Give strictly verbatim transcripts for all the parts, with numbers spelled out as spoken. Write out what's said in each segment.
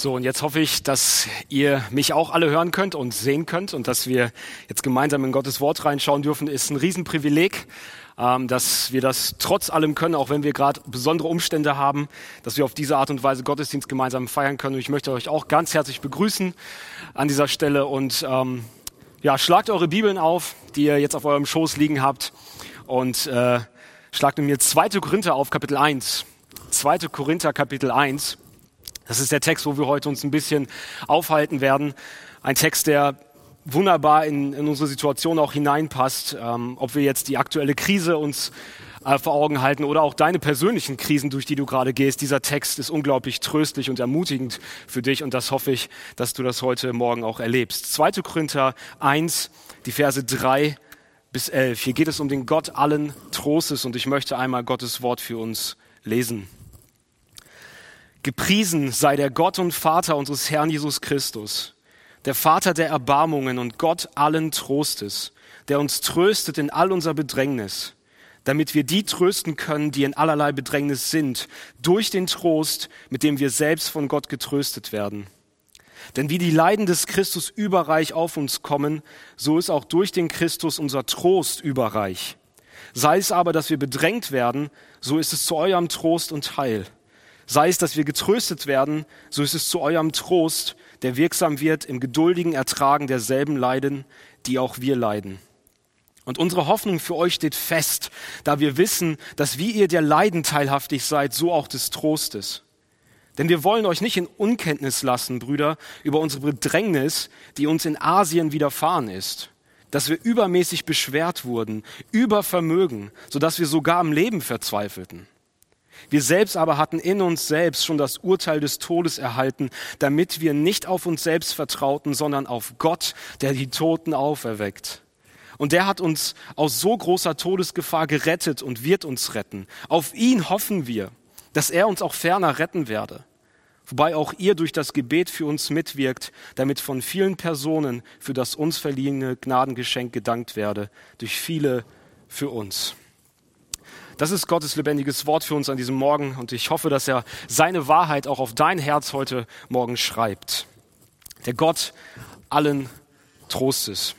So, und jetzt hoffe ich, dass ihr mich auch alle hören könnt und sehen könnt und dass wir jetzt gemeinsam in Gottes Wort reinschauen dürfen. Ist ein Riesenprivileg, ähm, dass wir das trotz allem können, auch wenn wir gerade besondere Umstände haben, dass wir auf diese Art und Weise Gottesdienst gemeinsam feiern können. Und ich möchte euch auch ganz herzlich begrüßen an dieser Stelle und ähm, ja, schlagt eure Bibeln auf, die ihr jetzt auf eurem Schoß liegen habt und äh, schlagt mit mir zweite Korinther auf, Kapitel eins. zweite Korinther, Kapitel eins. Das ist der Text, wo wir heute uns ein bisschen aufhalten werden. Ein Text, der wunderbar in, in unsere Situation auch hineinpasst. Ähm, ob wir jetzt die aktuelle Krise uns äh, vor Augen halten oder auch deine persönlichen Krisen, durch die du gerade gehst. Dieser Text ist unglaublich tröstlich und ermutigend für dich und das hoffe ich, dass du das heute Morgen auch erlebst. zweite Korinther eins, die Verse drei bis elf. Hier geht es um den Gott allen Trostes und ich möchte einmal Gottes Wort für uns lesen. Gepriesen sei der Gott und Vater unseres Herrn Jesus Christus, der Vater der Erbarmungen und Gott allen Trostes, der uns tröstet in all unserer Bedrängnis, damit wir die trösten können, die in allerlei Bedrängnis sind, durch den Trost, mit dem wir selbst von Gott getröstet werden. Denn wie die Leiden des Christus überreich auf uns kommen, so ist auch durch den Christus unser Trost überreich. Sei es aber, dass wir bedrängt werden, so ist es zu eurem Trost und Heil. Sei es, dass wir getröstet werden, so ist es zu eurem Trost, der wirksam wird im geduldigen Ertragen derselben Leiden, die auch wir leiden. Und unsere Hoffnung für euch steht fest, da wir wissen, dass wie ihr der Leiden teilhaftig seid, so auch des Trostes. Denn wir wollen euch nicht in Unkenntnis lassen, Brüder, über unsere Bedrängnis, die uns in Asien widerfahren ist, dass wir übermäßig beschwert wurden, über Vermögen, sodass wir sogar am Leben verzweifelten. Wir selbst aber hatten in uns selbst schon das Urteil des Todes erhalten, damit wir nicht auf uns selbst vertrauten, sondern auf Gott, der die Toten auferweckt. Und der hat uns aus so großer Todesgefahr gerettet und wird uns retten. Auf ihn hoffen wir, dass er uns auch ferner retten werde. Wobei auch ihr durch das Gebet für uns mitwirkt, damit von vielen Personen für das uns verliehene Gnadengeschenk gedankt werde, durch viele für uns. Das ist Gottes lebendiges Wort für uns an diesem Morgen und ich hoffe, dass er seine Wahrheit auch auf dein Herz heute Morgen schreibt. Der Gott allen Trostes.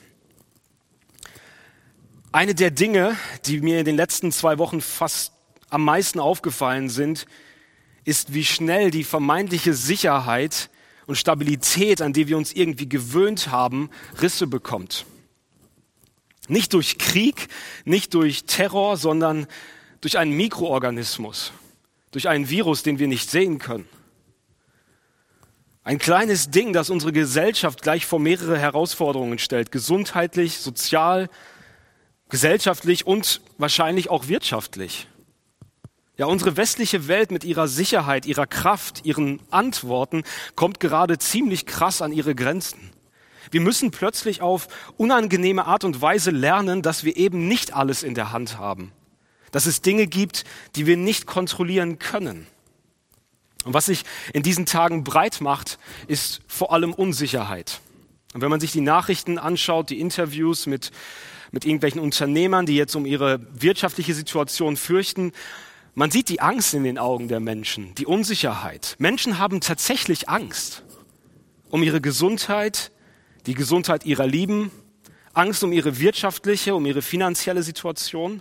Eine der Dinge, die mir in den letzten zwei Wochen fast am meisten aufgefallen sind, ist, wie schnell die vermeintliche Sicherheit und Stabilität, an die wir uns irgendwie gewöhnt haben, Risse bekommt. Nicht durch Krieg, nicht durch Terror, sondern durch einen Mikroorganismus, durch einen Virus, den wir nicht sehen können. Ein kleines Ding, das unsere Gesellschaft gleich vor mehrere Herausforderungen stellt, gesundheitlich, sozial, gesellschaftlich und wahrscheinlich auch wirtschaftlich. Ja, unsere westliche Welt mit ihrer Sicherheit, ihrer Kraft, ihren Antworten kommt gerade ziemlich krass an ihre Grenzen. Wir müssen plötzlich auf unangenehme Art und Weise lernen, dass wir eben nicht alles in der Hand haben. Dass es Dinge gibt, die wir nicht kontrollieren können. Und was sich in diesen Tagen breit macht, ist vor allem Unsicherheit. Und wenn man sich die Nachrichten anschaut, die Interviews mit, mit irgendwelchen Unternehmern, die jetzt um ihre wirtschaftliche Situation fürchten, man sieht die Angst in den Augen der Menschen, die Unsicherheit. Menschen haben tatsächlich Angst um ihre Gesundheit, die Gesundheit ihrer Lieben, Angst um ihre wirtschaftliche, um ihre finanzielle Situation.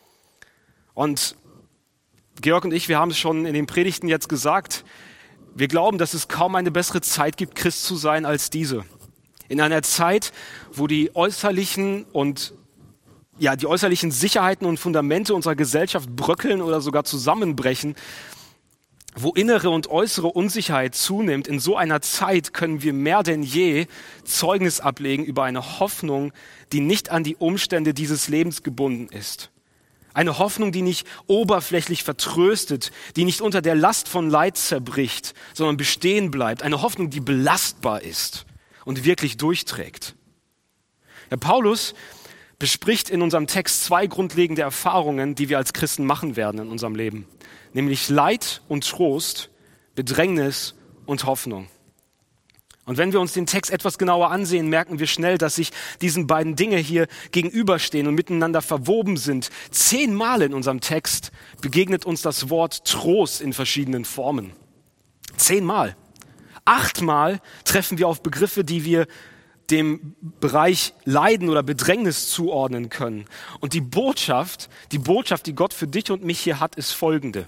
Und Georg und ich, wir haben es schon in den Predigten jetzt gesagt, wir glauben, dass es kaum eine bessere Zeit gibt, Christ zu sein als diese. In einer Zeit, wo die äußerlichen und ja, die äußerlichen Sicherheiten und Fundamente unserer Gesellschaft bröckeln oder sogar zusammenbrechen, wo innere und äußere Unsicherheit zunimmt, in so einer Zeit können wir mehr denn je Zeugnis ablegen über eine Hoffnung, die nicht an die Umstände dieses Lebens gebunden ist. Eine Hoffnung, die nicht oberflächlich vertröstet, die nicht unter der Last von Leid zerbricht, sondern bestehen bleibt. Eine Hoffnung, die belastbar ist und wirklich durchträgt. Herr Paulus bespricht in unserem Text zwei grundlegende Erfahrungen, die wir als Christen machen werden in unserem Leben. Nämlich Leid und Trost, Bedrängnis und Hoffnung. Und wenn wir uns den Text etwas genauer ansehen, merken wir schnell, dass sich diesen beiden Dinge hier gegenüberstehen und miteinander verwoben sind. Zehnmal in unserem Text begegnet uns das Wort Trost in verschiedenen Formen. Zehnmal. Achtmal treffen wir auf Begriffe, die wir dem Bereich Leiden oder Bedrängnis zuordnen können. Und die Botschaft, die Botschaft, die Gott für dich und mich hier hat, ist folgende.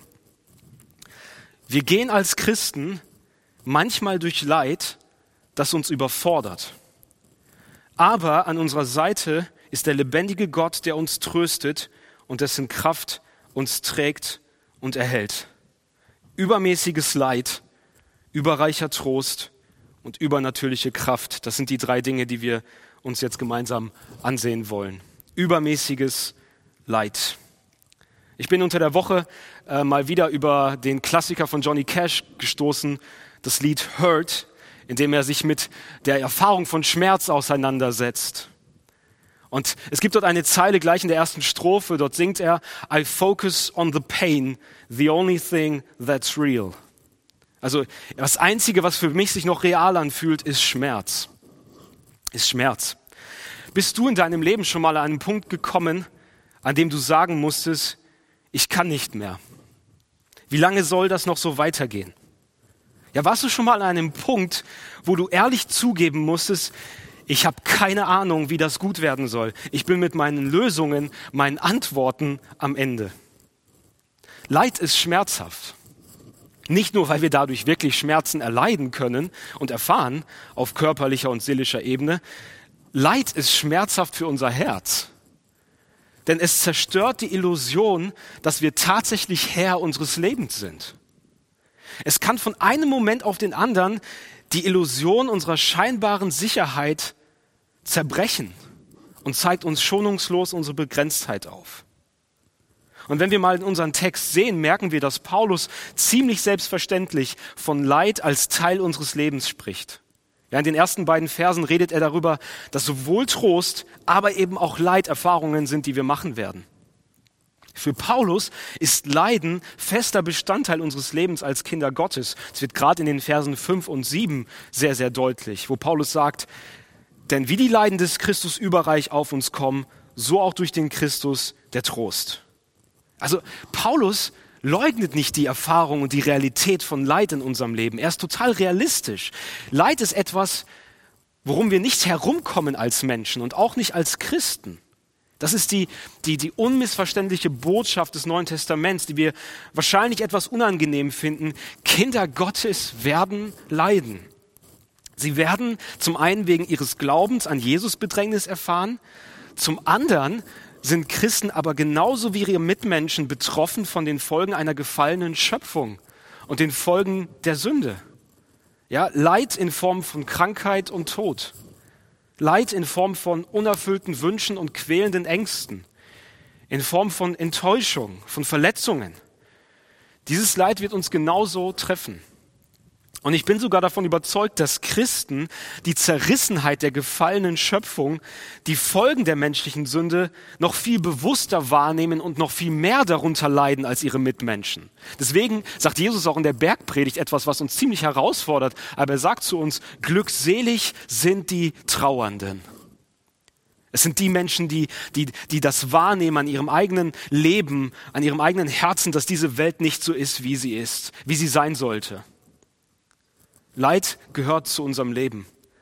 Wir gehen als Christen manchmal durch Leid, das uns überfordert. Aber an unserer Seite ist der lebendige Gott, der uns tröstet und dessen Kraft uns trägt und erhält. Übermäßiges Leid, überreicher Trost und übernatürliche Kraft. Das sind die drei Dinge, die wir uns jetzt gemeinsam ansehen wollen. Übermäßiges Leid. Ich bin unter der Woche äh, mal wieder über den Klassiker von Johnny Cash gestoßen, das Lied Hurt, in dem er sich mit der Erfahrung von Schmerz auseinandersetzt. Und es gibt dort eine Zeile gleich in der ersten Strophe, dort singt er, I focus on the pain, the only thing that's real. Also das Einzige, was für mich sich noch real anfühlt, ist Schmerz. Ist Schmerz. Bist du in deinem Leben schon mal an einen Punkt gekommen, an dem du sagen musstest, ich kann nicht mehr? Wie lange soll das noch so weitergehen? Ja, warst du schon mal an einem Punkt, wo du ehrlich zugeben musstest, ich habe keine Ahnung, wie das gut werden soll. Ich bin mit meinen Lösungen, meinen Antworten am Ende. Leid ist schmerzhaft. Nicht nur, weil wir dadurch wirklich Schmerzen erleiden können und erfahren, auf körperlicher und seelischer Ebene. Leid ist schmerzhaft für unser Herz. Denn es zerstört die Illusion, dass wir tatsächlich Herr unseres Lebens sind. Es kann von einem Moment auf den anderen die Illusion unserer scheinbaren Sicherheit zerbrechen und zeigt uns schonungslos unsere Begrenztheit auf. Und wenn wir mal in unseren Text sehen, merken wir, dass Paulus ziemlich selbstverständlich von Leid als Teil unseres Lebens spricht. Ja, in den ersten beiden Versen redet er darüber, dass sowohl Trost, aber eben auch Leiterfahrungen sind, die wir machen werden. Für Paulus ist Leiden fester Bestandteil unseres Lebens als Kinder Gottes. Es wird gerade in den Versen fünf und sieben sehr, sehr deutlich, wo Paulus sagt, denn wie die Leiden des Christus überreich auf uns kommen, so auch durch den Christus der Trost. Also Paulus leugnet nicht die Erfahrung und die Realität von Leid in unserem Leben. Er ist total realistisch. Leid ist etwas, worum wir nicht herumkommen als Menschen und auch nicht als Christen. Das ist die, die, die unmissverständliche Botschaft des Neuen Testaments, die wir wahrscheinlich etwas unangenehm finden. Kinder Gottes werden leiden. Sie werden zum einen wegen ihres Glaubens an Jesus Bedrängnis erfahren, zum anderen sind Christen aber genauso wie ihre Mitmenschen betroffen von den Folgen einer gefallenen Schöpfung und den Folgen der Sünde. Ja, Leid in Form von Krankheit und Tod. Leid in Form von unerfüllten Wünschen und quälenden Ängsten. In Form von Enttäuschung, von Verletzungen. Dieses Leid wird uns genauso treffen. Und ich bin sogar davon überzeugt, dass Christen die Zerrissenheit der gefallenen Schöpfung, die Folgen der menschlichen Sünde noch viel bewusster wahrnehmen und noch viel mehr darunter leiden als ihre Mitmenschen. Deswegen sagt Jesus auch in der Bergpredigt etwas, was uns ziemlich herausfordert. Aber er sagt zu uns, glückselig sind die Trauernden. Es sind die Menschen, die, die, die das wahrnehmen an ihrem eigenen Leben, an ihrem eigenen Herzen, dass diese Welt nicht so ist, wie sie ist, wie sie sein sollte. Leid gehört zu unserem Leben.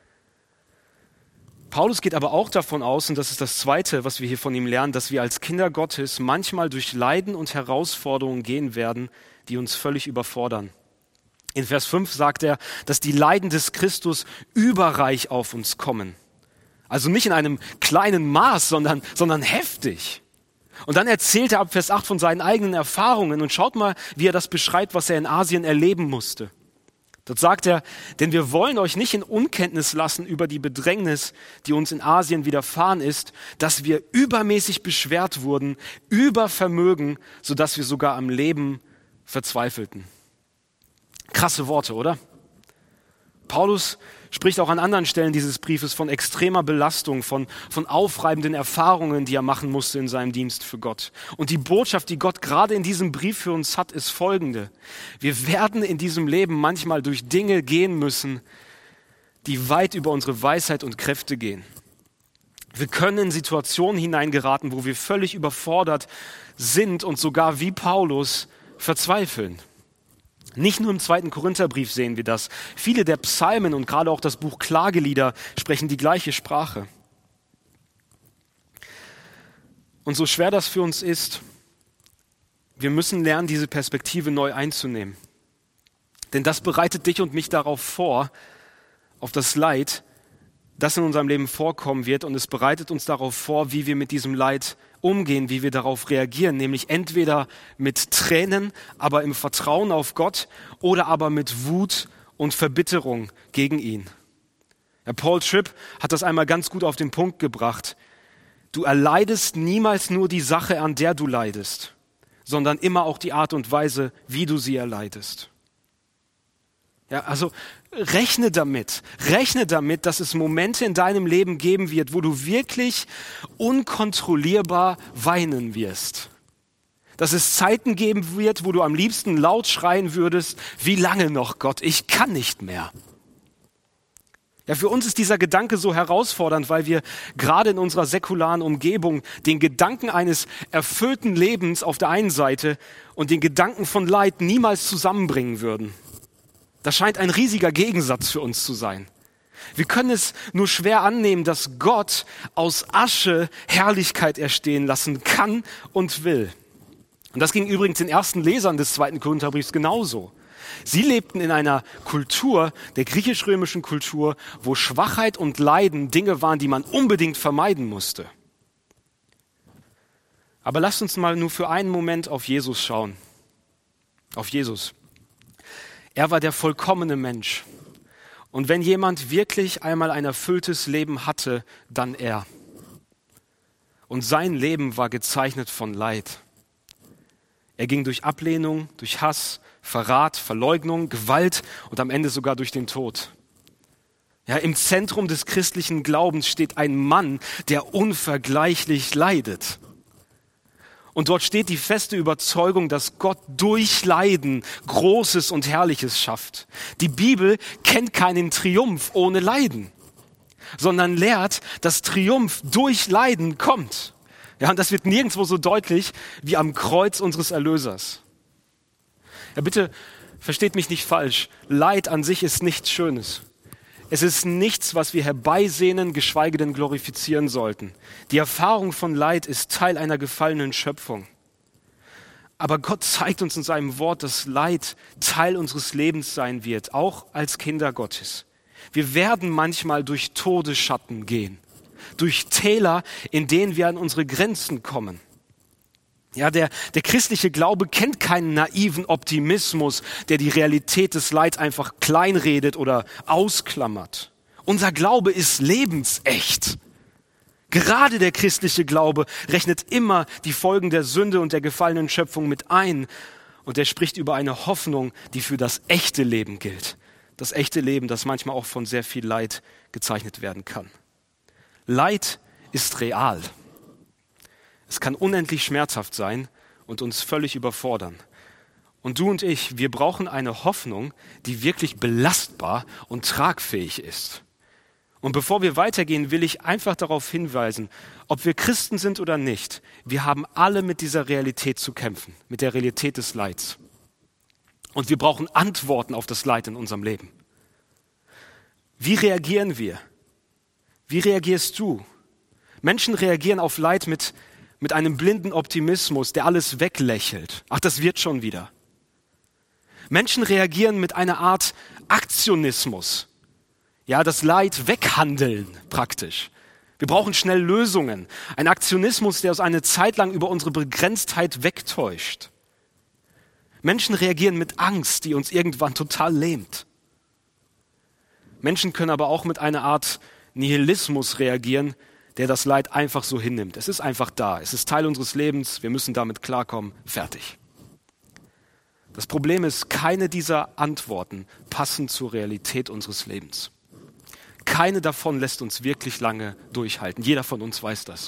Paulus geht aber auch davon aus, und das ist das Zweite, was wir hier von ihm lernen, dass wir als Kinder Gottes manchmal durch Leiden und Herausforderungen gehen werden, die uns völlig überfordern. In Vers fünf sagt er, dass die Leiden des Christus überreich auf uns kommen. Also nicht in einem kleinen Maß, sondern, sondern heftig. Und dann erzählt er ab Vers acht von seinen eigenen Erfahrungen und schaut mal, wie er das beschreibt, was er in Asien erleben musste. Dort sagt er, denn wir wollen euch nicht in Unkenntnis lassen über die Bedrängnis, die uns in Asien widerfahren ist, dass wir übermäßig beschwert wurden, über Vermögen, sodass wir sogar am Leben verzweifelten. Krasse Worte, oder? Paulus spricht auch an anderen Stellen dieses Briefes von extremer Belastung, von, von aufreibenden Erfahrungen, die er machen musste in seinem Dienst für Gott. Und die Botschaft, die Gott gerade in diesem Brief für uns hat, ist folgende. Wir werden in diesem Leben manchmal durch Dinge gehen müssen, die weit über unsere Weisheit und Kräfte gehen. Wir können in Situationen hineingeraten, wo wir völlig überfordert sind und sogar wie Paulus verzweifeln. Nicht nur im zweiten Korintherbrief sehen wir das. Viele der Psalmen und gerade auch das Buch Klagelieder sprechen die gleiche Sprache. Und so schwer das für uns ist, wir müssen lernen, diese Perspektive neu einzunehmen. Denn das bereitet dich und mich darauf vor, auf das Leid, das in unserem Leben vorkommen wird. Und es bereitet uns darauf vor, wie wir mit diesem Leid umgehen, wie wir darauf reagieren. Nämlich entweder mit Tränen, aber im Vertrauen auf Gott, oder aber mit Wut und Verbitterung gegen ihn. Ja, Paul Tripp hat das einmal ganz gut auf den Punkt gebracht. Du erleidest niemals nur die Sache, an der du leidest, sondern immer auch die Art und Weise, wie du sie erleidest. Ja, also rechne damit, rechne damit, dass es Momente in deinem Leben geben wird, wo du wirklich unkontrollierbar weinen wirst. Dass es Zeiten geben wird, wo du am liebsten laut schreien würdest, wie lange noch, Gott, ich kann nicht mehr. Ja, für uns ist dieser Gedanke so herausfordernd, weil wir gerade in unserer säkularen Umgebung den Gedanken eines erfüllten Lebens auf der einen Seite und den Gedanken von Leid niemals zusammenbringen würden. Das scheint ein riesiger Gegensatz für uns zu sein. Wir können es nur schwer annehmen, dass Gott aus Asche Herrlichkeit erstehen lassen kann und will. Und das ging übrigens den ersten Lesern des zweiten Korintherbriefs genauso. Sie lebten in einer Kultur, der griechisch-römischen Kultur, wo Schwachheit und Leiden Dinge waren, die man unbedingt vermeiden musste. Aber lasst uns mal nur für einen Moment auf Jesus schauen. Auf Jesus. Er war der vollkommene Mensch. Und wenn jemand wirklich einmal ein erfülltes Leben hatte, dann er. Und sein Leben war gezeichnet von Leid. Er ging durch Ablehnung, durch Hass, Verrat, Verleugnung, Gewalt und am Ende sogar durch den Tod. Ja, im Zentrum des christlichen Glaubens steht ein Mann, der unvergleichlich leidet. Und dort steht die feste Überzeugung, dass Gott durch Leiden Großes und Herrliches schafft. Die Bibel kennt keinen Triumph ohne Leiden, sondern lehrt, dass Triumph durch Leiden kommt. Ja, und das wird nirgendwo so deutlich wie am Kreuz unseres Erlösers. Ja, bitte versteht mich nicht falsch. Leid an sich ist nichts Schönes. Es ist nichts, was wir herbeisehnen, geschweige denn glorifizieren sollten. Die Erfahrung von Leid ist Teil einer gefallenen Schöpfung. Aber Gott zeigt uns in seinem Wort, dass Leid Teil unseres Lebens sein wird, auch als Kinder Gottes. Wir werden manchmal durch Todesschatten gehen, durch Täler, in denen wir an unsere Grenzen kommen. Ja, der, der christliche Glaube kennt keinen naiven Optimismus, der die Realität des Leids einfach kleinredet oder ausklammert. Unser Glaube ist lebensecht. Gerade der christliche Glaube rechnet immer die Folgen der Sünde und der gefallenen Schöpfung mit ein. Und er spricht über eine Hoffnung, die für das echte Leben gilt. Das echte Leben, das manchmal auch von sehr viel Leid gezeichnet werden kann. Leid ist real. Es kann unendlich schmerzhaft sein und uns völlig überfordern. Und du und ich, wir brauchen eine Hoffnung, die wirklich belastbar und tragfähig ist. Und bevor wir weitergehen, will ich einfach darauf hinweisen, ob wir Christen sind oder nicht, wir haben alle mit dieser Realität zu kämpfen, mit der Realität des Leids. Und wir brauchen Antworten auf das Leid in unserem Leben. Wie reagieren wir? Wie reagierst du? Menschen reagieren auf Leid mit mit einem blinden Optimismus, der alles weglächelt. Ach, das wird schon wieder. Menschen reagieren mit einer Art Aktionismus. Ja, das Leid weghandeln praktisch. Wir brauchen schnell Lösungen. Ein Aktionismus, der uns eine Zeit lang über unsere Begrenztheit wegtäuscht. Menschen reagieren mit Angst, die uns irgendwann total lähmt. Menschen können aber auch mit einer Art Nihilismus reagieren, der das Leid einfach so hinnimmt. Es ist einfach da. Es ist Teil unseres Lebens. Wir müssen damit klarkommen. Fertig. Das Problem ist, keine dieser Antworten passen zur Realität unseres Lebens. Keine davon lässt uns wirklich lange durchhalten. Jeder von uns weiß das.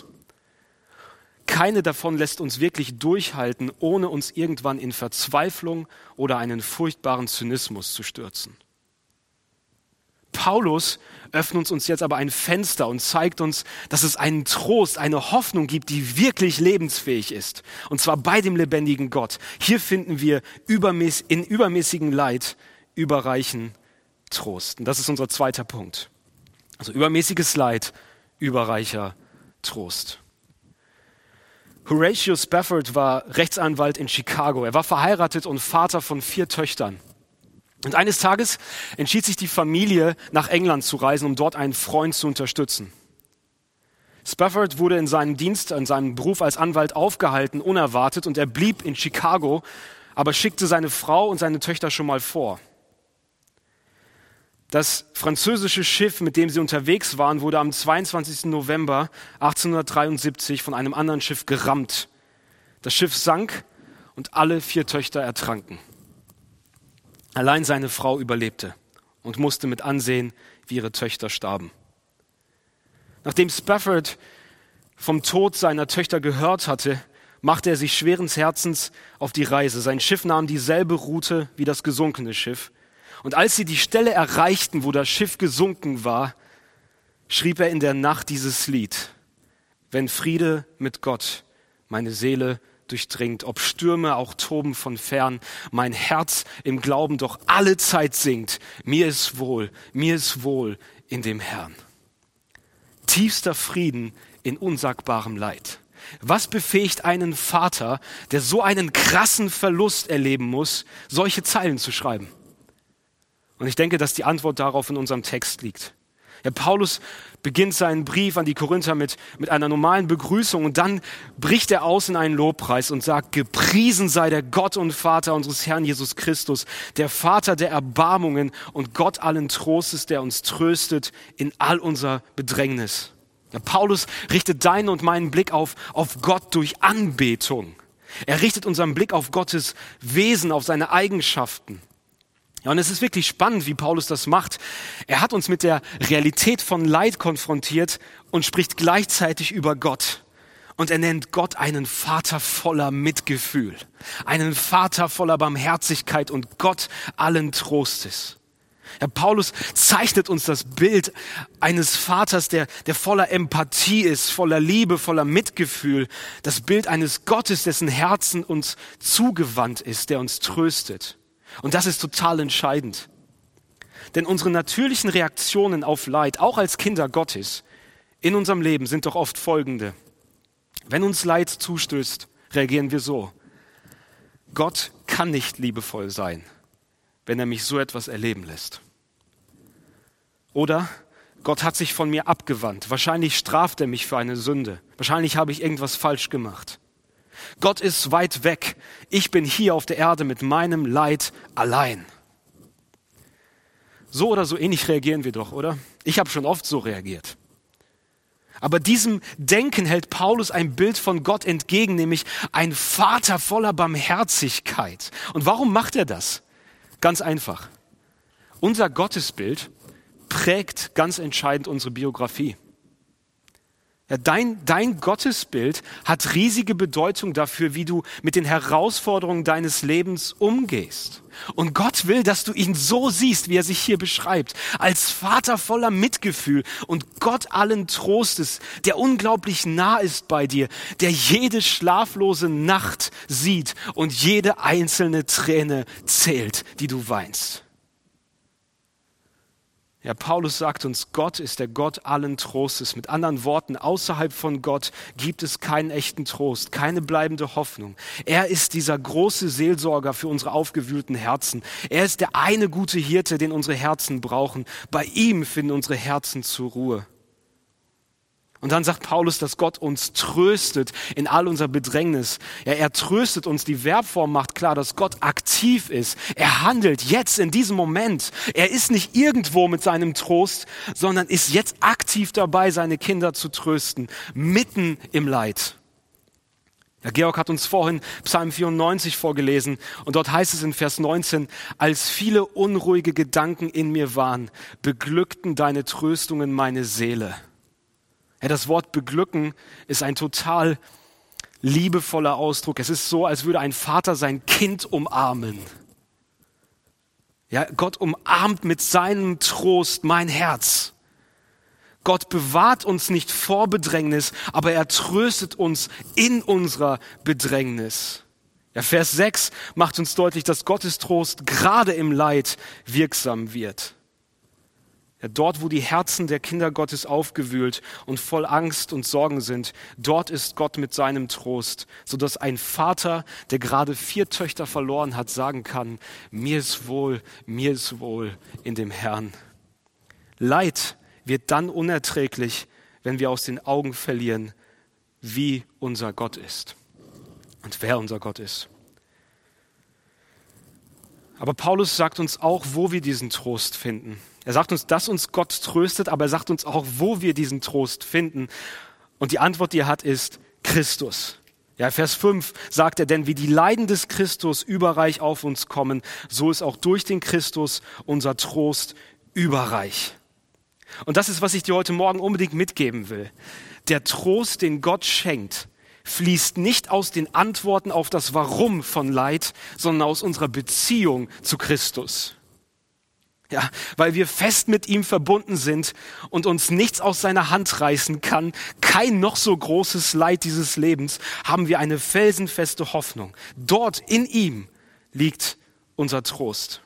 Keine davon lässt uns wirklich durchhalten, ohne uns irgendwann in Verzweiflung oder einen furchtbaren Zynismus zu stürzen. Paulus öffnet uns jetzt aber ein Fenster und zeigt uns, dass es einen Trost, eine Hoffnung gibt, die wirklich lebensfähig ist. Und zwar bei dem lebendigen Gott. Hier finden wir übermäß, in übermäßigem Leid überreichen Trost. Und das ist unser zweiter Punkt. Also übermäßiges Leid, überreicher Trost. Horatio Spafford war Rechtsanwalt in Chicago. Er war verheiratet und Vater von vier Töchtern. Und eines Tages entschied sich die Familie, nach England zu reisen, um dort einen Freund zu unterstützen. Spafford wurde in seinem Dienst, in seinem Beruf als Anwalt aufgehalten, unerwartet, und er blieb in Chicago, aber schickte seine Frau und seine Töchter schon mal vor. Das französische Schiff, mit dem sie unterwegs waren, wurde am zweiundzwanzigsten November achtzehnhundertdreiundsiebzig von einem anderen Schiff gerammt. Das Schiff sank und alle vier Töchter ertranken. Allein seine Frau überlebte und musste mit ansehen, wie ihre Töchter starben. Nachdem Spafford vom Tod seiner Töchter gehört hatte, machte er sich schweren Herzens auf die Reise. Sein Schiff nahm dieselbe Route wie das gesunkene Schiff. Und als sie die Stelle erreichten, wo das Schiff gesunken war, schrieb er in der Nacht dieses Lied: Wenn Friede mit Gott meine Seele durchdringt, ob Stürme auch toben von fern, mein Herz im Glauben doch alle Zeit singt, mir ist wohl, mir ist wohl in dem Herrn. Tiefster Frieden in unsagbarem Leid. Was befähigt einen Vater, der so einen krassen Verlust erleben muss, solche Zeilen zu schreiben? Und ich denke, dass die Antwort darauf in unserem Text liegt. Ja, Paulus beginnt seinen Brief an die Korinther mit, mit einer normalen Begrüßung und dann bricht er aus in einen Lobpreis und sagt: Gepriesen sei der Gott und Vater unseres Herrn Jesus Christus, der Vater der Erbarmungen und Gott allen Trostes, der uns tröstet in all unser Bedrängnis. Ja, Paulus richtet deinen und meinen Blick auf, auf Gott durch Anbetung. Er richtet unseren Blick auf Gottes Wesen, auf seine Eigenschaften. Ja, und es ist wirklich spannend, wie Paulus das macht. Er hat uns mit der Realität von Leid konfrontiert und spricht gleichzeitig über Gott. Und er nennt Gott einen Vater voller Mitgefühl, einen Vater voller Barmherzigkeit und Gott allen Trostes. Ja, Paulus zeichnet uns das Bild eines Vaters, der, der voller Empathie ist, voller Liebe, voller Mitgefühl. Das Bild eines Gottes, dessen Herzen uns zugewandt ist, der uns tröstet. Und das ist total entscheidend. Denn unsere natürlichen Reaktionen auf Leid, auch als Kinder Gottes, in unserem Leben sind doch oft folgende. Wenn uns Leid zustößt, reagieren wir so: Gott kann nicht liebevoll sein, wenn er mich so etwas erleben lässt. Oder Gott hat sich von mir abgewandt. Wahrscheinlich straft er mich für eine Sünde. Wahrscheinlich habe ich irgendwas falsch gemacht. Gott ist weit weg. Ich bin hier auf der Erde mit meinem Leid allein. So oder so ähnlich reagieren wir doch, oder? Ich habe schon oft so reagiert. Aber diesem Denken hält Paulus ein Bild von Gott entgegen, nämlich ein Vater voller Barmherzigkeit. Und warum macht er das? Ganz einfach. Unser Gottesbild prägt ganz entscheidend unsere Biografie. Ja, dein, dein Gottesbild hat riesige Bedeutung dafür, wie du mit den Herausforderungen deines Lebens umgehst. Und Gott will, dass du ihn so siehst, wie er sich hier beschreibt, als Vater voller Mitgefühl und Gott allen Trostes, der unglaublich nah ist bei dir, der jede schlaflose Nacht sieht und jede einzelne Träne zählt, die du weinst. Ja, Paulus sagt uns, Gott ist der Gott allen Trostes. Mit anderen Worten, außerhalb von Gott gibt es keinen echten Trost, keine bleibende Hoffnung. Er ist dieser große Seelsorger für unsere aufgewühlten Herzen. Er ist der eine gute Hirte, den unsere Herzen brauchen. Bei ihm finden unsere Herzen zur Ruhe. Und dann sagt Paulus, dass Gott uns tröstet in all unser Bedrängnis. Ja, er tröstet uns. Die Verbform macht klar, dass Gott aktiv ist. Er handelt jetzt in diesem Moment. Er ist nicht irgendwo mit seinem Trost, sondern ist jetzt aktiv dabei, seine Kinder zu trösten, mitten im Leid. Ja, Georg hat uns vorhin Psalm vierundneunzig vorgelesen und dort heißt es in Vers neunzehn, als viele unruhige Gedanken in mir waren, beglückten deine Tröstungen meine Seele. Ja, das Wort beglücken ist ein total liebevoller Ausdruck. Es ist so, als würde ein Vater sein Kind umarmen. Ja, Gott umarmt mit seinem Trost mein Herz. Gott bewahrt uns nicht vor Bedrängnis, aber er tröstet uns in unserer Bedrängnis. Ja, Vers sechs macht uns deutlich, dass Gottes Trost gerade im Leid wirksam wird. Ja, dort, wo die Herzen der Kinder Gottes aufgewühlt und voll Angst und Sorgen sind, dort ist Gott mit seinem Trost, sodass ein Vater, der gerade vier Töchter verloren hat, sagen kann, mir ist wohl, mir ist wohl in dem Herrn. Leid wird dann unerträglich, wenn wir aus den Augen verlieren, wie unser Gott ist und wer unser Gott ist. Aber Paulus sagt uns auch, wo wir diesen Trost finden. Er sagt uns, dass uns Gott tröstet, aber er sagt uns auch, wo wir diesen Trost finden. Und die Antwort, die er hat, ist Christus. Ja, Vers fünf sagt er, denn wie die Leiden des Christus überreich auf uns kommen, so ist auch durch den Christus unser Trost überreich. Und das ist, was ich dir heute Morgen unbedingt mitgeben will. Der Trost, den Gott schenkt, fließt nicht aus den Antworten auf das Warum von Leid, sondern aus unserer Beziehung zu Christus. Ja, weil wir fest mit ihm verbunden sind und uns nichts aus seiner Hand reißen kann, kein noch so großes Leid dieses Lebens, haben wir eine felsenfeste Hoffnung. Dort in ihm liegt unser Trost.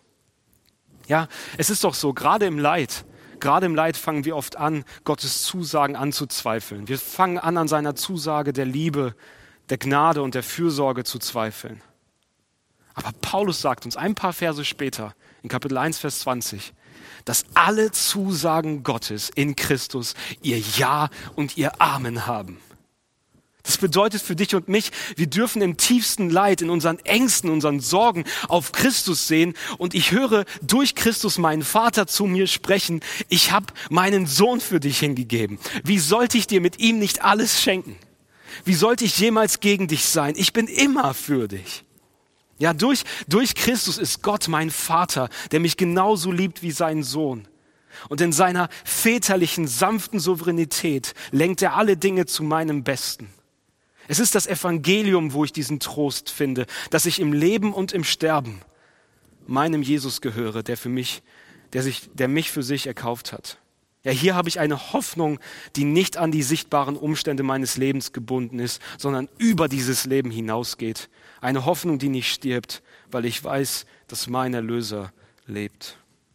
Ja, es ist doch so, gerade im Leid, gerade im Leid fangen wir oft an, Gottes Zusagen anzuzweifeln. Wir fangen an, an seiner Zusage der Liebe, der Gnade und der Fürsorge zu zweifeln. Aber Paulus sagt uns ein paar Verse später, in Kapitel eins, Vers zwanzig, dass alle Zusagen Gottes in Christus ihr Ja und ihr Amen haben. Das bedeutet für dich und mich, wir dürfen im tiefsten Leid, in unseren Ängsten, unseren Sorgen auf Christus sehen. Und ich höre durch Christus meinen Vater zu mir sprechen, ich habe meinen Sohn für dich hingegeben. Wie sollte ich dir mit ihm nicht alles schenken? Wie sollte ich jemals gegen dich sein? Ich bin immer für dich. Ja, durch, durch Christus ist Gott mein Vater, der mich genauso liebt wie sein Sohn. Und in seiner väterlichen, sanften Souveränität lenkt er alle Dinge zu meinem Besten. Es ist das Evangelium, wo ich diesen Trost finde, dass ich im Leben und im Sterben meinem Jesus gehöre, der für mich, der sich, der mich für sich erkauft hat. Ja, hier habe ich eine Hoffnung, die nicht an die sichtbaren Umstände meines Lebens gebunden ist, sondern über dieses Leben hinausgeht. Eine Hoffnung, die nicht stirbt, weil ich weiß, dass mein Erlöser lebt.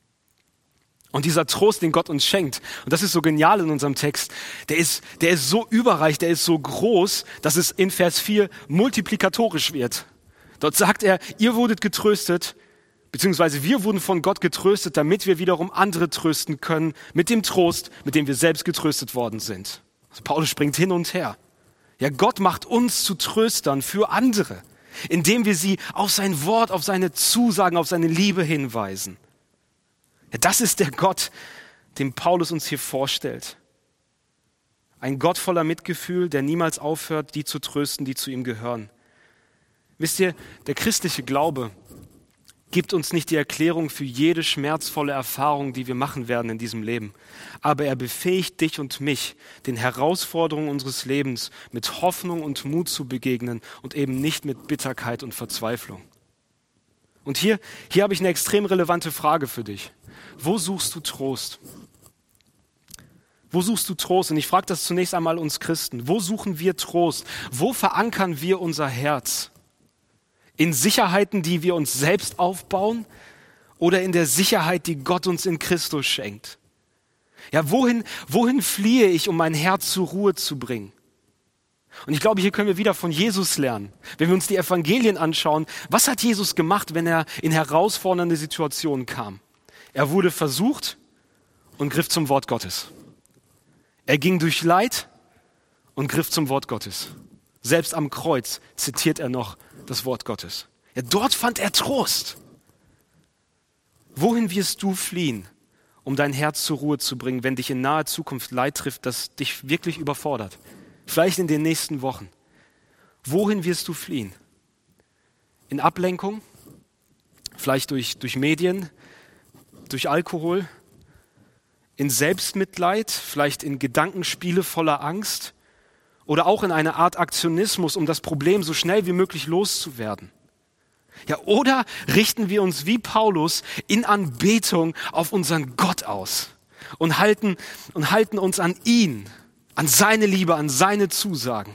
Und dieser Trost, den Gott uns schenkt, und das ist so genial in unserem Text, der ist, der ist so überreich, der ist so groß, dass es in Vers vier multiplikatorisch wird. Dort sagt er, ihr wurdet getröstet, beziehungsweise wir wurden von Gott getröstet, damit wir wiederum andere trösten können mit dem Trost, mit dem wir selbst getröstet worden sind. Also Paulus springt hin und her. Ja, Gott macht uns zu Tröstern für andere, indem wir sie auf sein Wort, auf seine Zusagen, auf seine Liebe hinweisen. Ja, das ist der Gott, den Paulus uns hier vorstellt. Ein Gott voller Mitgefühl, der niemals aufhört, die zu trösten, die zu ihm gehören. Wisst ihr, der christliche Glaube gibt uns nicht die Erklärung für jede schmerzvolle Erfahrung, die wir machen werden in diesem Leben. Aber er befähigt dich und mich, den Herausforderungen unseres Lebens mit Hoffnung und Mut zu begegnen und eben nicht mit Bitterkeit und Verzweiflung. Und hier, hier habe ich eine extrem relevante Frage für dich. Wo suchst du Trost? Wo suchst du Trost? Und ich frage das zunächst einmal uns Christen. Wo suchen wir Trost? Wo verankern wir unser Herz? In Sicherheiten, die wir uns selbst aufbauen, oder in der Sicherheit, die Gott uns in Christus schenkt? Ja, wohin, wohin fliehe ich, um mein Herz zur Ruhe zu bringen? Und ich glaube, hier können wir wieder von Jesus lernen. Wenn wir uns die Evangelien anschauen, was hat Jesus gemacht, wenn er in herausfordernde Situationen kam? Er wurde versucht und griff zum Wort Gottes. Er ging durch Leid und griff zum Wort Gottes. Selbst am Kreuz zitiert er noch das Wort Gottes. Ja, dort fand er Trost. Wohin wirst du fliehen, um dein Herz zur Ruhe zu bringen, wenn dich in naher Zukunft Leid trifft, das dich wirklich überfordert? Vielleicht in den nächsten Wochen. Wohin wirst du fliehen? In Ablenkung? Vielleicht durch, durch Medien? Durch Alkohol? In Selbstmitleid? Vielleicht in Gedankenspiele voller Angst? Oder auch in eine Art Aktionismus, um das Problem so schnell wie möglich loszuwerden? Ja, oder richten wir uns wie Paulus in Anbetung auf unseren Gott aus und halten, und halten uns an ihn, an seine Liebe, an seine Zusagen.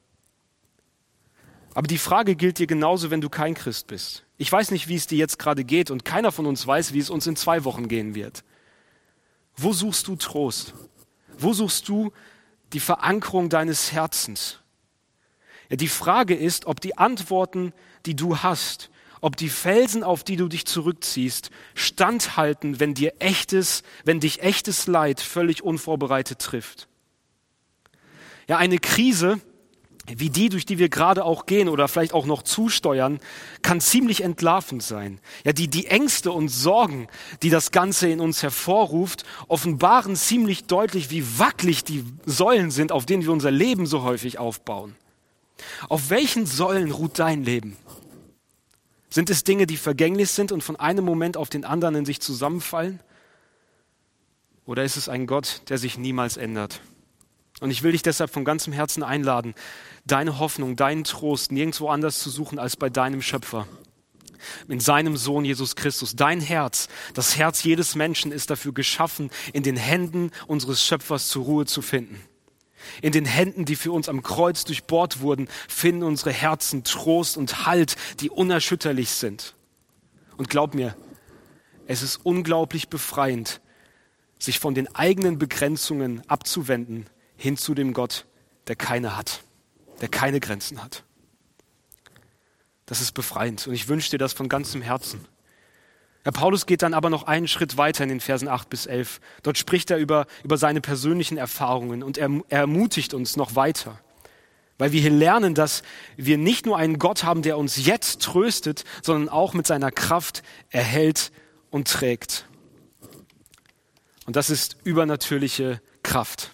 Aber die Frage gilt dir genauso, wenn du kein Christ bist. Ich weiß nicht, wie es dir jetzt gerade geht und keiner von uns weiß, wie es uns in zwei Wochen gehen wird. Wo suchst du Trost? Wo suchst du die Verankerung deines Herzens? Ja, die Frage ist, ob die Antworten, die du hast, ob die Felsen, auf die du dich zurückziehst, standhalten, wenn dir echtes, wenn dich echtes Leid völlig unvorbereitet trifft. Ja, eine Krise, wie die, durch die wir gerade auch gehen oder vielleicht auch noch zusteuern, kann ziemlich entlarvend sein. Ja, die, die Ängste und Sorgen, die das Ganze in uns hervorruft, offenbaren ziemlich deutlich, wie wackelig die Säulen sind, auf denen wir unser Leben so häufig aufbauen. Auf welchen Säulen ruht dein Leben? Sind es Dinge, die vergänglich sind und von einem Moment auf den anderen in sich zusammenfallen? Oder ist es ein Gott, der sich niemals ändert? Und ich will dich deshalb von ganzem Herzen einladen, deine Hoffnung, deinen Trost nirgendwo anders zu suchen als bei deinem Schöpfer, in seinem Sohn Jesus Christus. Dein Herz, das Herz jedes Menschen ist dafür geschaffen, in den Händen unseres Schöpfers zur Ruhe zu finden. In den Händen, die für uns am Kreuz durchbohrt wurden, finden unsere Herzen Trost und Halt, die unerschütterlich sind. Und glaub mir, es ist unglaublich befreiend, sich von den eigenen Begrenzungen abzuwenden, hin zu dem Gott, der keine hat, der keine Grenzen hat. Das ist befreiend und ich wünsche dir das von ganzem Herzen. Ja, Paulus geht dann aber noch einen Schritt weiter in den Versen acht bis elf. Dort spricht er über, über seine persönlichen Erfahrungen und er, er ermutigt uns noch weiter. Weil wir hier lernen, dass wir nicht nur einen Gott haben, der uns jetzt tröstet, sondern auch mit seiner Kraft erhält und trägt. Und das ist übernatürliche Kraft.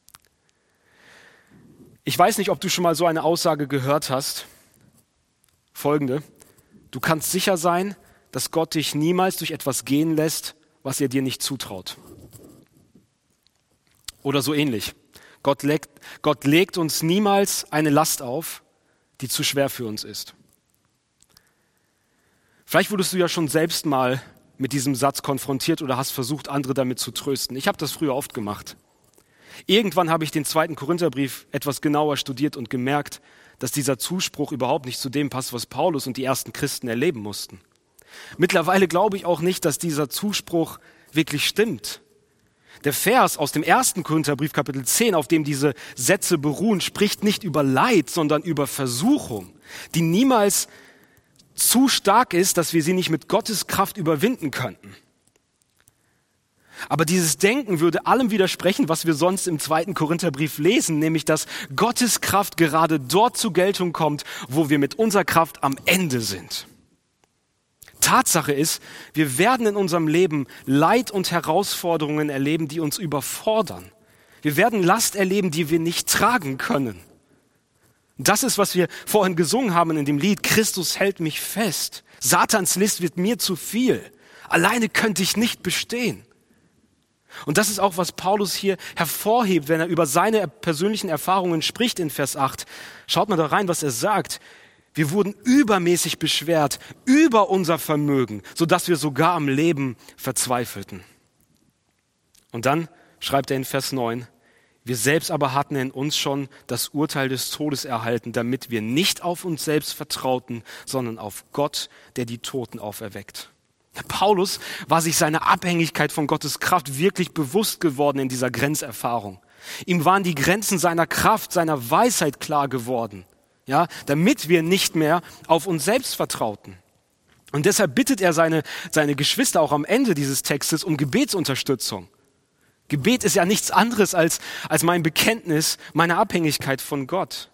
Ich weiß nicht, ob du schon mal so eine Aussage gehört hast. Folgende: Du kannst sicher sein, dass Gott dich niemals durch etwas gehen lässt, was er dir nicht zutraut. Oder so ähnlich. Gott legt, Gott legt uns niemals eine Last auf, die zu schwer für uns ist. Vielleicht wurdest du ja schon selbst mal mit diesem Satz konfrontiert oder hast versucht, andere damit zu trösten. Ich habe das früher oft gemacht. Irgendwann habe ich den zweiten Korintherbrief etwas genauer studiert und gemerkt, dass dieser Zuspruch überhaupt nicht zu dem passt, was Paulus und die ersten Christen erleben mussten. Mittlerweile glaube ich auch nicht, dass dieser Zuspruch wirklich stimmt. Der Vers aus dem ersten Korintherbrief, Kapitel zehn, auf dem diese Sätze beruhen, spricht nicht über Leid, sondern über Versuchung, die niemals zu stark ist, dass wir sie nicht mit Gottes Kraft überwinden könnten. Aber dieses Denken würde allem widersprechen, was wir sonst im zweiten Korintherbrief lesen, nämlich dass Gottes Kraft gerade dort zur Geltung kommt, wo wir mit unserer Kraft am Ende sind. Tatsache ist, wir werden in unserem Leben Leid und Herausforderungen erleben, die uns überfordern. Wir werden Last erleben, die wir nicht tragen können. Das ist, was wir vorhin gesungen haben in dem Lied, Christus hält mich fest. Satans List wird mir zu viel. Alleine könnte ich nicht bestehen. Und das ist auch, was Paulus hier hervorhebt, wenn er über seine persönlichen Erfahrungen spricht in Vers acht. Schaut mal da rein, was er sagt. Wir wurden übermäßig beschwert, über unser Vermögen, sodass wir sogar am Leben verzweifelten. Und dann schreibt er in Vers neun, wir selbst aber hatten in uns schon das Urteil des Todes erhalten, damit wir nicht auf uns selbst vertrauten, sondern auf Gott, der die Toten auferweckt. Paulus war sich seiner Abhängigkeit von Gottes Kraft wirklich bewusst geworden in dieser Grenzerfahrung. Ihm waren die Grenzen seiner Kraft, seiner Weisheit klar geworden. Ja, damit wir nicht mehr auf uns selbst vertrauten. Und deshalb bittet er seine, seine Geschwister auch am Ende dieses Textes um Gebetsunterstützung. Gebet ist ja nichts anderes als, als mein Bekenntnis meiner Abhängigkeit von Gott.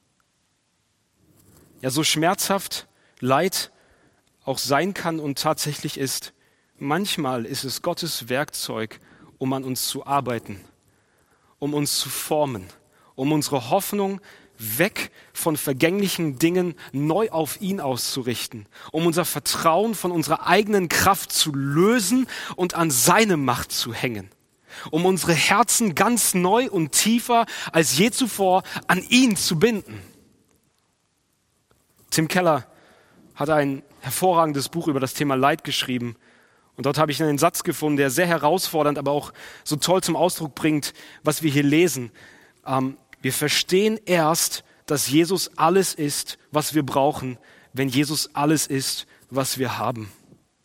Ja, so schmerzhaft Leid auch sein kann und tatsächlich ist, manchmal ist es Gottes Werkzeug, um an uns zu arbeiten, um uns zu formen, um unsere Hoffnung weg von vergänglichen Dingen neu auf ihn auszurichten, um unser Vertrauen von unserer eigenen Kraft zu lösen und an seine Macht zu hängen, um unsere Herzen ganz neu und tiefer als je zuvor an ihn zu binden. Tim Keller hat ein hervorragendes Buch über das Thema Leid geschrieben. Und dort habe ich einen Satz gefunden, der sehr herausfordernd, aber auch so toll zum Ausdruck bringt, was wir hier lesen. Ähm, wir verstehen erst, dass Jesus alles ist, was wir brauchen, wenn Jesus alles ist, was wir haben.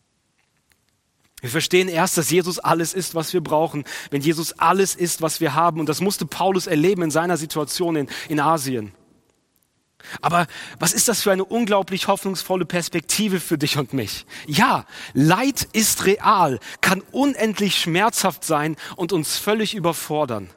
Wir verstehen erst, dass Jesus alles ist, was wir brauchen, wenn Jesus alles ist, was wir haben. Und das musste Paulus erleben in seiner Situation in, in Asien. Aber was ist das für eine unglaublich hoffnungsvolle Perspektive für dich und mich? Ja, Leid ist real, kann unendlich schmerzhaft sein und uns völlig überfordern.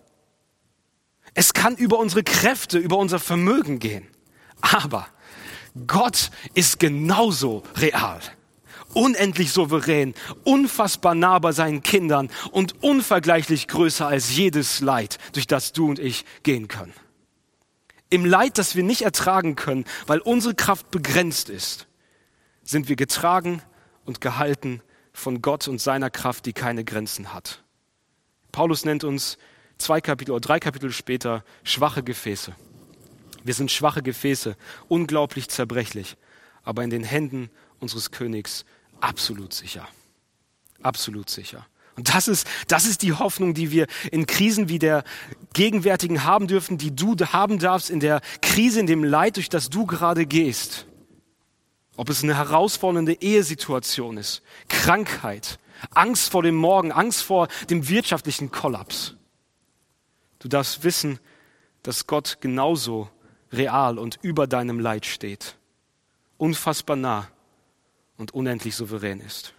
Es kann über unsere Kräfte, über unser Vermögen gehen. Aber Gott ist genauso real, unendlich souverän, unfassbar nah bei seinen Kindern und unvergleichlich größer als jedes Leid, durch das du und ich gehen können. Im Leid, das wir nicht ertragen können, weil unsere Kraft begrenzt ist, sind wir getragen und gehalten von Gott und seiner Kraft, die keine Grenzen hat. Paulus nennt uns zwei Kapitel oder drei Kapitel später schwache Gefäße. Wir sind schwache Gefäße, unglaublich zerbrechlich, aber in den Händen unseres Königs absolut sicher. Absolut sicher. Und das ist, das ist die Hoffnung, die wir in Krisen wie der gegenwärtigen haben dürfen, die du haben darfst in der Krise, in dem Leid, durch das du gerade gehst. Ob es eine herausfordernde Ehesituation ist, Krankheit, Angst vor dem Morgen, Angst vor dem wirtschaftlichen Kollaps. Du darfst wissen, dass Gott genauso real und über deinem Leid steht, unfassbar nah und unendlich souverän ist.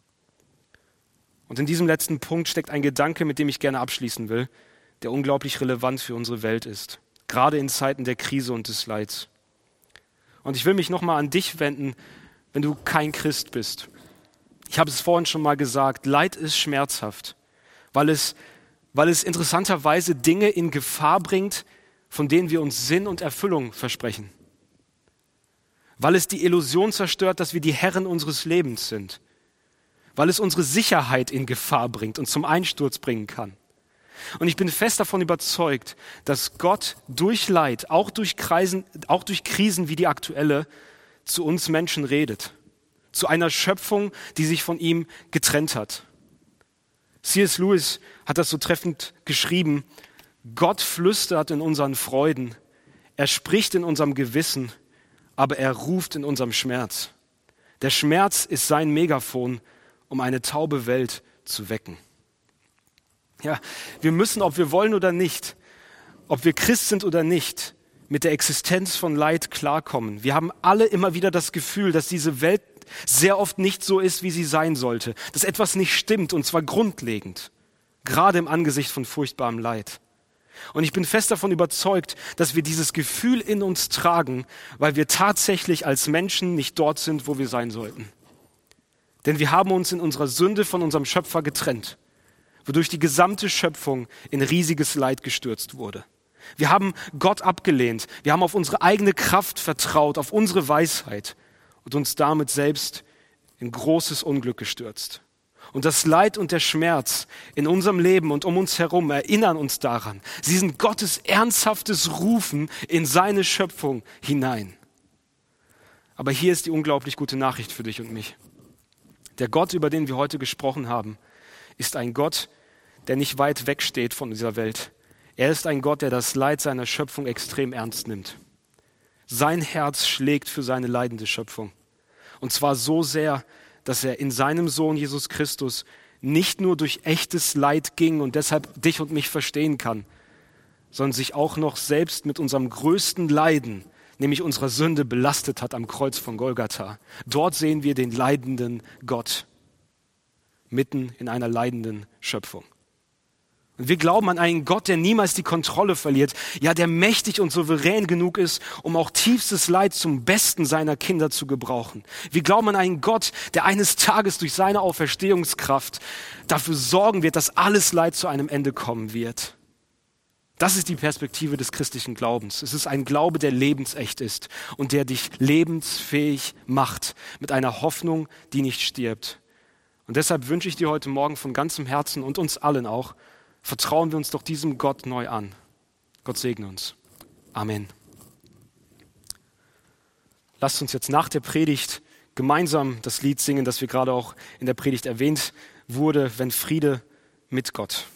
Und in diesem letzten Punkt steckt ein Gedanke, mit dem ich gerne abschließen will, der unglaublich relevant für unsere Welt ist, gerade in Zeiten der Krise und des Leids. Und ich will mich nochmal an dich wenden, wenn du kein Christ bist. Ich habe es vorhin schon mal gesagt, Leid ist schmerzhaft, weil es, weil es interessanterweise Dinge in Gefahr bringt, von denen wir uns Sinn und Erfüllung versprechen. Weil es die Illusion zerstört, dass wir die Herren unseres Lebens sind. Weil es unsere Sicherheit in Gefahr bringt und zum Einsturz bringen kann. Und ich bin fest davon überzeugt, dass Gott durch Leid, auch durch Krisen, auch durch Krisen wie die aktuelle, zu uns Menschen redet. Zu einer Schöpfung, die sich von ihm getrennt hat. C S Lewis hat das so treffend geschrieben: Gott flüstert in unseren Freuden, er spricht in unserem Gewissen, aber er ruft in unserem Schmerz. Der Schmerz ist sein Megafon, um eine taube Welt zu wecken. Ja, wir müssen, ob wir wollen oder nicht, ob wir Christ sind oder nicht, mit der Existenz von Leid klarkommen. Wir haben alle immer wieder das Gefühl, dass diese Welt sehr oft nicht so ist, wie sie sein sollte, dass etwas nicht stimmt, und zwar grundlegend, gerade im Angesicht von furchtbarem Leid. Und ich bin fest davon überzeugt, dass wir dieses Gefühl in uns tragen, weil wir tatsächlich als Menschen nicht dort sind, wo wir sein sollten. Denn wir haben uns in unserer Sünde von unserem Schöpfer getrennt, wodurch die gesamte Schöpfung in riesiges Leid gestürzt wurde. Wir haben Gott abgelehnt, wir haben auf unsere eigene Kraft vertraut, auf unsere Weisheit und uns damit selbst in großes Unglück gestürzt. Und das Leid und der Schmerz in unserem Leben und um uns herum erinnern uns daran. Sie sind Gottes ernsthaftes Rufen in seine Schöpfung hinein. Aber hier ist die unglaublich gute Nachricht für dich und mich. Der Gott, über den wir heute gesprochen haben, ist ein Gott, der nicht weit weg steht von dieser Welt. Er ist ein Gott, der das Leid seiner Schöpfung extrem ernst nimmt. Sein Herz schlägt für seine leidende Schöpfung. Und zwar so sehr, dass er in seinem Sohn Jesus Christus nicht nur durch echtes Leid ging und deshalb dich und mich verstehen kann, sondern sich auch noch selbst mit unserem größten Leiden, nämlich unserer Sünde, belastet hat am Kreuz von Golgatha. Dort sehen wir den leidenden Gott mitten in einer leidenden Schöpfung. Und wir glauben an einen Gott, der niemals die Kontrolle verliert, ja, der mächtig und souverän genug ist, um auch tiefstes Leid zum Besten seiner Kinder zu gebrauchen. Wir glauben an einen Gott, der eines Tages durch seine Auferstehungskraft dafür sorgen wird, dass alles Leid zu einem Ende kommen wird. Das ist die Perspektive des christlichen Glaubens. Es ist ein Glaube, der lebensecht ist und der dich lebensfähig macht mit einer Hoffnung, die nicht stirbt. Und deshalb wünsche ich dir heute Morgen von ganzem Herzen und uns allen auch, vertrauen wir uns doch diesem Gott neu an. Gott segne uns. Amen. Lasst uns jetzt nach der Predigt gemeinsam das Lied singen, das wir gerade auch in der Predigt erwähnt wurde, wenn Friede mit Gott.